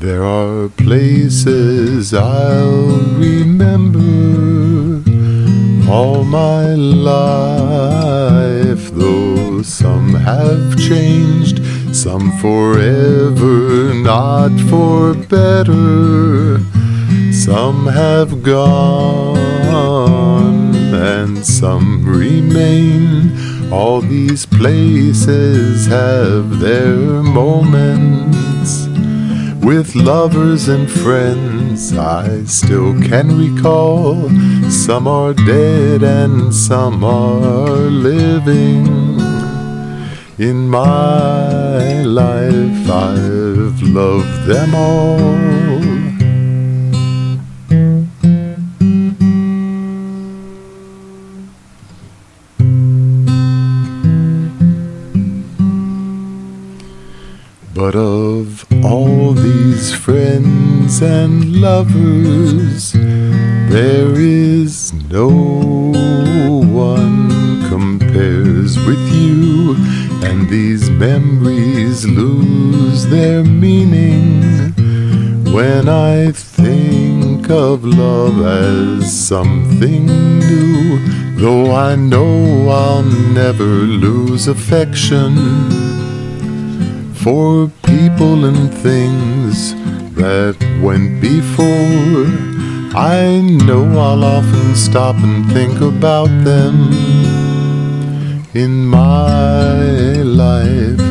There are places I'll remember all my life, though some have changed, some forever, not for better. Some have gone and some remain. All these places have their moments. With lovers and friends I still can recall. Some are dead and some are living. In my life I've loved them all. But of all these friends and lovers, there is no one compares with you, and these memories lose their meaning when I think of love as something new. Though I know I'll never lose affection for people and things that went before. I know I'll often stop and think about them. In my life